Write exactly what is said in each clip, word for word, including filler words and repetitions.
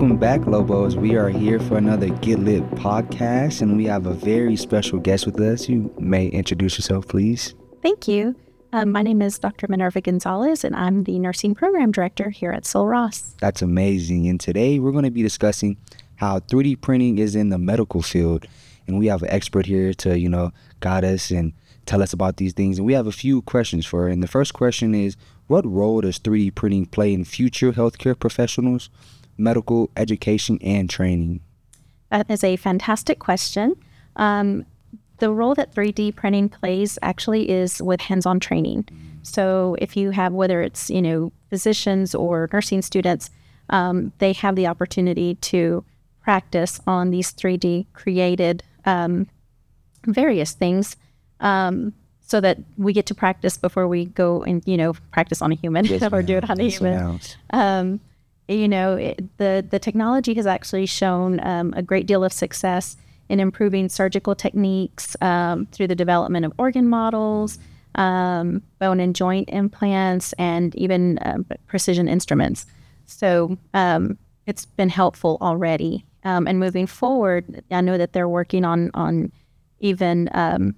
Welcome back, Lobos. We are here for another Get Lit podcast, and we have a very special guest with us. You may introduce yourself, please. Thank you. Um, my name is Doctor Minerva Gonzalez, and I'm the Nursing Program Director here at Sul-Ross. That's amazing. And today we're going to be discussing how three D printing is in the medical field. And we have an expert here to, you know, guide us and tell us about these things. And we have a few questions for her. And the first question is, what role does three D printing play in future healthcare professionals, medical education, and training? That is a fantastic question. Um, the role that three D printing plays actually is with hands-on training. So if you have, whether it's, you know, physicians or nursing students, um, they have the opportunity to practice on these three D created um, various things um, so that we get to practice before we go and, you know, practice on a human Yes, or ma'am. do it on a Yes, human. ma'am. Um, you know, it, the, the technology has actually shown um, a great deal of success in improving surgical techniques um, through the development of organ models, um, bone and joint implants, and even uh, precision instruments. So um, it's been helpful already. Um, and moving forward, I know that they're working on on even, um,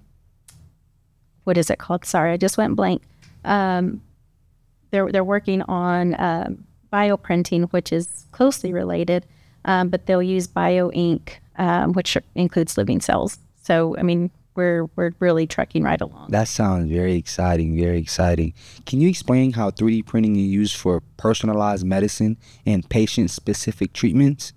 what is it called? Sorry, I just went blank. Um, they're, they're working on uh, bioprinting, which is closely related, um, but they'll use bioink, um, which includes living cells. So, I mean, we're we're really trucking right along. That sounds very exciting, very exciting. Can you explain how three D printing is used for personalized medicine and patient-specific treatments?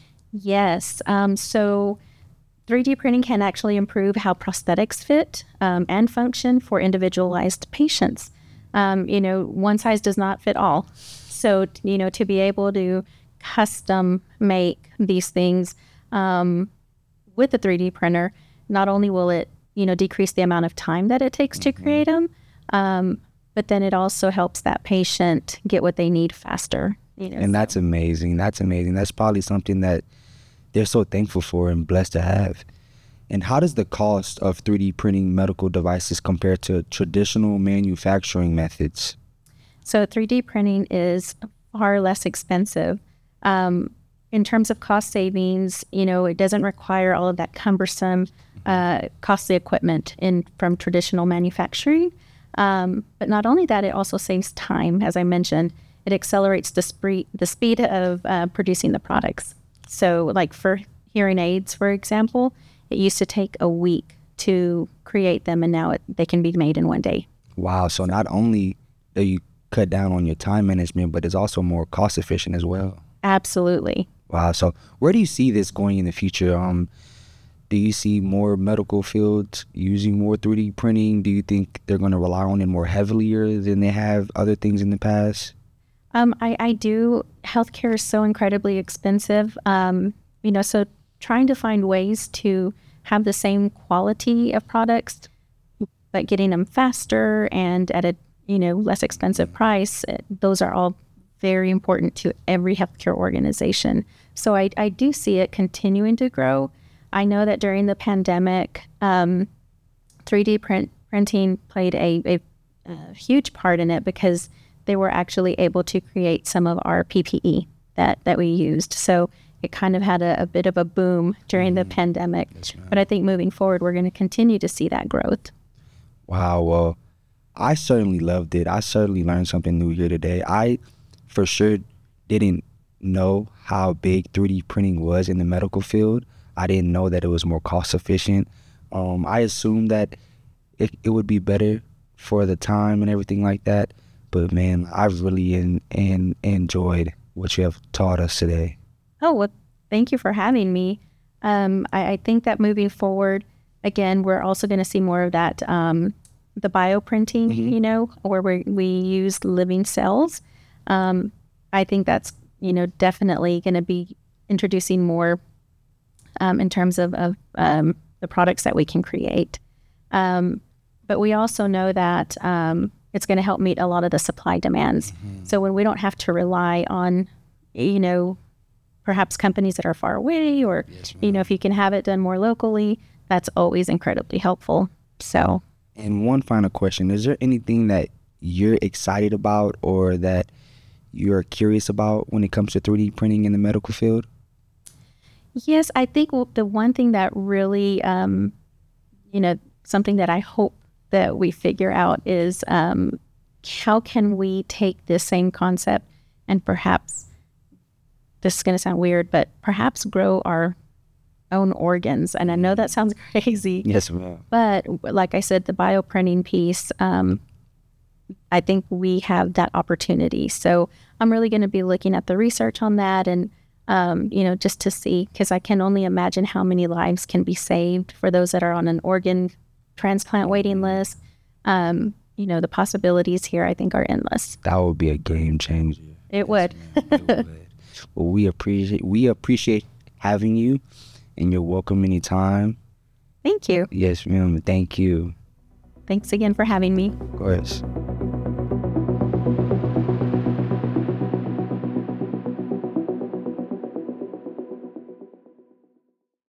Yes. Um, so three D printing can actually improve how prosthetics fit um, and function for individualized patients. Um, you know, one size does not fit all. So, you know, to be able to custom make these things um, with a three D printer, not only will it, you know, decrease the amount of time that it takes to create them, um, but then it also helps that patient get what they need faster. You know, And that's amazing. That's amazing. That's probably something that they're so thankful for and blessed to have. And how does the cost of three D printing medical devices compare to traditional manufacturing methods? So three D printing is far less expensive. Um, in terms of cost savings, you know, it doesn't require all of that cumbersome, uh, costly equipment in from traditional manufacturing. Um, but not only that, it also saves time. As I mentioned, it accelerates the, spree- the speed of uh, producing the products. So like for hearing aids, for example, it used to take a week to create them, and now it, they can be made in one day. Wow. So not only do you cut down on your time management, but it's also more cost efficient as well. Absolutely. Wow. So where do you see this going in the future? Um, do you see more medical fields using more three D printing? Do you think they're going to rely on it more heavilier than they have other things in the past? Um, I, I do. Healthcare is so incredibly expensive. Um, you know, so trying to find ways to have the same quality of products, but getting them faster and at a, you know, less expensive price, uh, those are all very important to every healthcare organization. So I, I do see it continuing to grow. I know that during the pandemic, um, three D print, printing played a, a, a huge part in it because they were actually able to create some of our P P E that, that we used. So it kind of had a, a bit of a boom during mm-hmm. the pandemic. Yes, but I think moving forward, we're going to continue to see that growth. Wow. Well, I certainly loved it. I certainly learned something new here today. I for sure didn't know how big three D printing was in the medical field. I didn't know that it was more cost efficient. Um, I assumed that it, it would be better for the time and everything like that. But man, I've really in, in, enjoyed what you have taught us today. Oh, well, thank you for having me. Um, I, I think that moving forward, again, we're also going to see more of that, um, the bioprinting, mm-hmm. you know, where we we use living cells. Um, I think that's, you know, definitely going to be introducing more um, in terms of, of um, the products that we can create. Um, but we also know that um, it's going to help meet a lot of the supply demands. Mm-hmm. So when we don't have to rely on, you know, perhaps companies that are far away or, yes, you know, if you can have it done more locally, that's always incredibly helpful. So. And one final question, is there anything that you're excited about or that you're curious about when it comes to three D printing in the medical field? Yes, I think w- the one thing that really, um, you know, something that I hope that we figure out is um, how can we take this same concept and perhaps, this is going to sound weird, but perhaps grow our own organs. And I know that sounds crazy. Yes, ma'am. But like I said, the bioprinting piece, um, I think we have that opportunity. So I'm really going to be looking at the research on that and, um, you know, just to see, because I can only imagine how many lives can be saved for those that are on an organ transplant waiting list. Um, you know, the possibilities here, I think, are endless. That would be a game changer. It would. It would. Well, we appreciate we appreciate having you, and you're welcome anytime. Thank you. Yes, ma'am. Thank you. Thanks again for having me. Of course.